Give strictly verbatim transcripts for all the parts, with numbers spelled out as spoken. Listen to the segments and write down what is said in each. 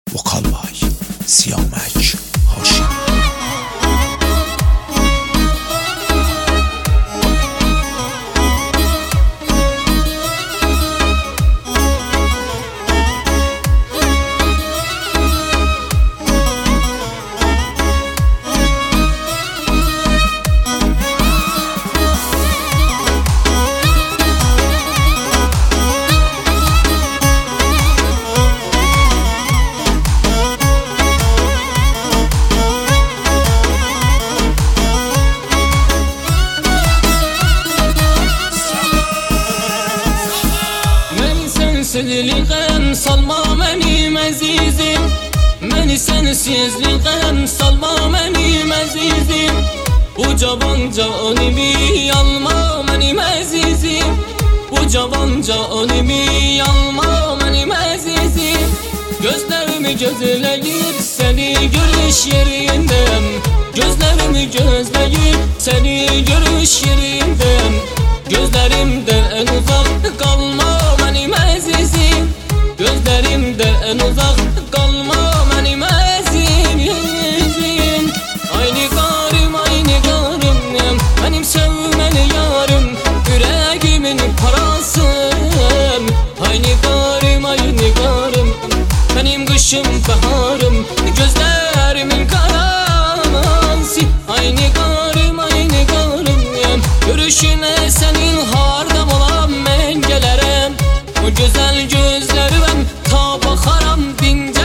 Vokal Bay Siyamək Haşim. Sensizliğim salma benim əzizim, məni sensizliğim salma benim əzizim. Bu cavan canimi alma benim əzizim, bu cavan canimi alma benim əzizim. Gözlerimi gözleyip seni görüş yerinden, gözlerimi gözleyip seni görüş yerinden. Gözlerimden uzak kalma benim əzizim, gözlerimden uzak kalma benim əzizim. Aynı qarım, aynı qarım, benim sevmeli yarım, yüreğimin parasım. Aynı qarım, aynı qarım, benim kışım baharım, gözlerimin karası. Aynı qarım, aynı qarım, görüşüne senin hardam olan ben gelirim. O güzel gözlerim ta bakaram dincelere.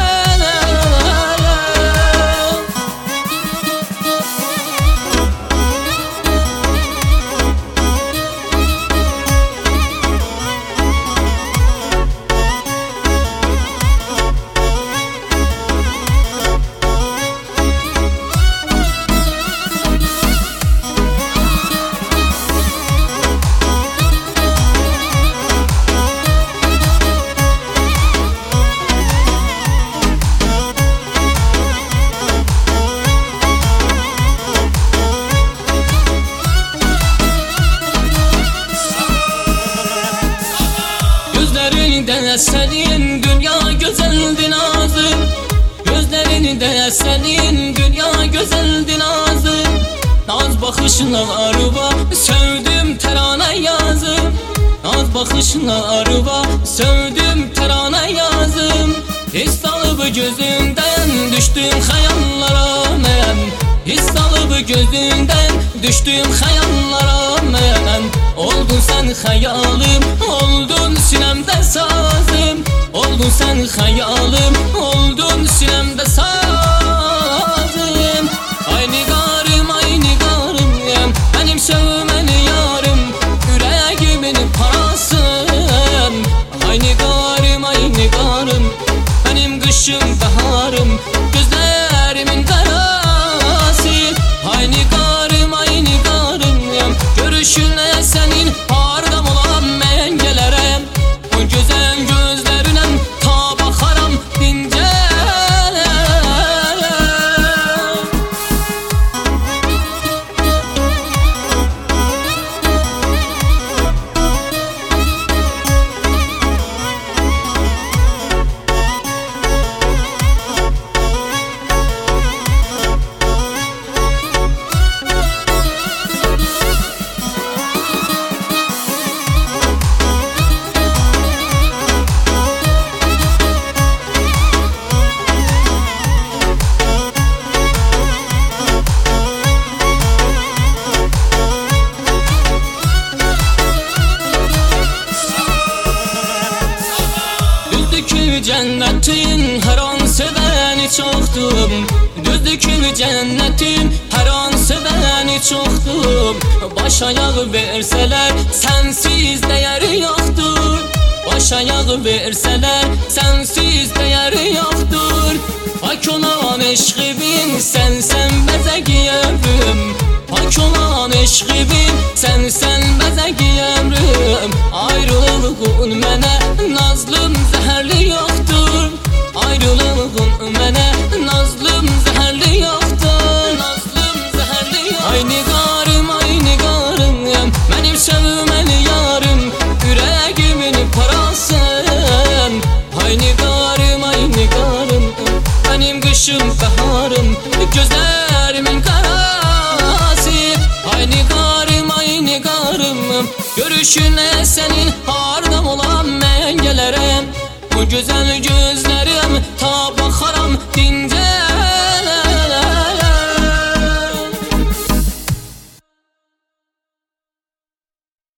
Gözlerinde senin dünya güzeldi nazım, gözlerinde senin dünya güzeldi nazım. Naz bakışına arıba sevdim terane yazım, naz bakışına arıba sevdim terane yazım. His alıp gözünden düştüm hayallara men, his alıp gözünden düştüm hayallara men. Oldun sen hayalim, oldun sinemde sazım, oldun sen hayalim, oldun sinemde sazım. Aynı garım, aynı garım, benim sevmeli yarım, yüreğimin parası. Aynı garım, aynı garım, benim kışım baharım, gözlerimin karası. Aynı garım, aynı garım, görüşüne senin hardam olan ben gelirim. O güzel gözlerine ta bakaram dincelere. Cennetin her an seveni çoktum, düzdür cennetin her an seveni çoktum. Baş ayağı verseler sensiz değeri yoktur, baş ayağı verseler sensiz değeri yoktur. Pak olan eşkibin sen sen bezegi ömrüm, pak olan eşkibin sen sen bezegi ömrüm. Ayrılığın mene nazlım zehirli yoktur, ayrılığın mene nazlım zehirli yoktur, nazlım zehirli yoktur. Aynı garım, aynı garım, benim sevmeli yarım, yüreğimin parası. Aynı garım, aynı garım, görüşüne senin hardam olan mən gələrəm. Bu gözəl gözlərim ta baxaram dincə